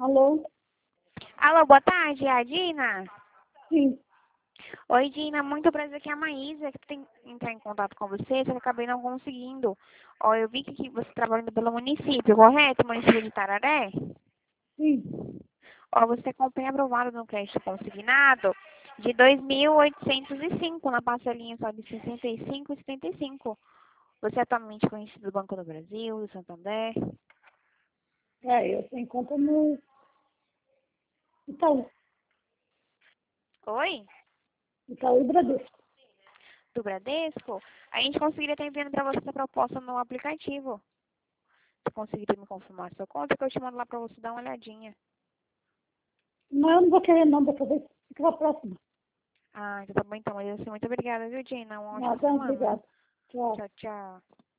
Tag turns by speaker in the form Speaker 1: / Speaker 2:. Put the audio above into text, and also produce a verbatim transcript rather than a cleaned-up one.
Speaker 1: Alô?
Speaker 2: Alô, boa tarde, é a Dina?
Speaker 1: Sim.
Speaker 2: Oi, Dina, muito prazer, aqui é a Maísa, que tem que entrar em contato com você, só que eu acabei não conseguindo. Ó, eu vi que que você trabalha pelo município, correto? Município de Tararé?
Speaker 1: Sim.
Speaker 2: Ó, você acompanha aprovado no crédito consignado de dois mil oitocentos e cinco, na parcelinha só de sessenta e cinco e setenta e cinco. Você é atualmente conhecido do Banco do Brasil, do Santander?
Speaker 1: É, eu tenho conta no Itaú.
Speaker 2: Oi?
Speaker 1: Itaú e Bradesco.
Speaker 2: Do Bradesco? A gente conseguiria estar enviando para você essa proposta no aplicativo. Você conseguiria me confirmar a sua conta, que eu te mando lá para você dar uma olhadinha.
Speaker 1: Não, eu não vou querer não, dessa vez. Fica pra próxima.
Speaker 2: Ah, então tá bom então. Mas assim, muito obrigada, viu, Dina? Uma ótima
Speaker 1: Nada,
Speaker 2: semana.
Speaker 1: obrigada. Tchau.
Speaker 2: Tchau, tchau.